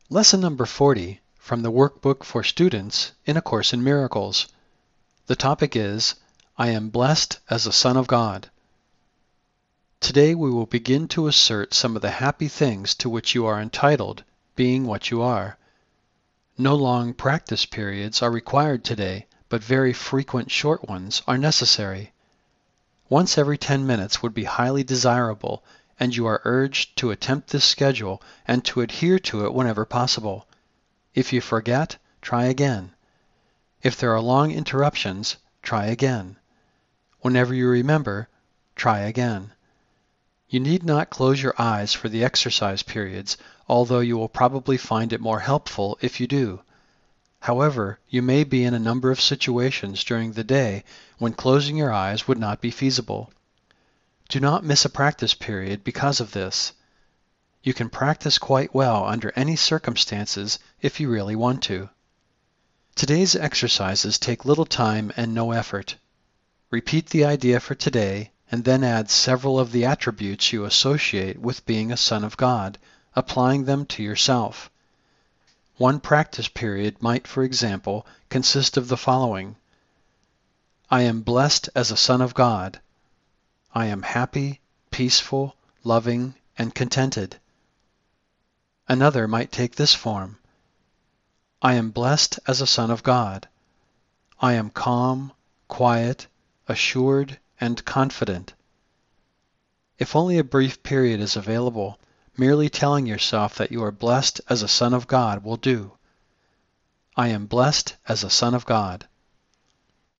Lesson number 40 from the Workbook for Students in A Course in Miracles. The topic is, I am blessed as a son of God. Today we will begin to assert some of the happy things to which you are entitled, being what you are. No long practice periods are required today, but very frequent short ones are necessary. Once every 10 minutes would be highly desirable, and you are urged to attempt this schedule and to adhere to it whenever possible. If you forget, try again. If there are long interruptions, try again. Whenever you remember, try again. You need not close your eyes for the exercise periods, although you will probably find it more helpful if you do. However, you may be in a number of situations during the day when closing your eyes would not be feasible. Do not miss a practice period because of this. You can practice quite well under any circumstances if you really want to. Today's exercises take little time and no effort. Repeat the idea for today and then add several of the attributes you associate with being a son of God, applying them to yourself. One practice period might, for example, consist of the following. I am blessed as a son of God. I am happy, peaceful, loving, and contented. Another might take this form. I am blessed as a son of God. I am calm, quiet, assured, and confident. If only a brief period is available, merely telling yourself that you are blessed as a son of God will do. I am blessed as a son of God.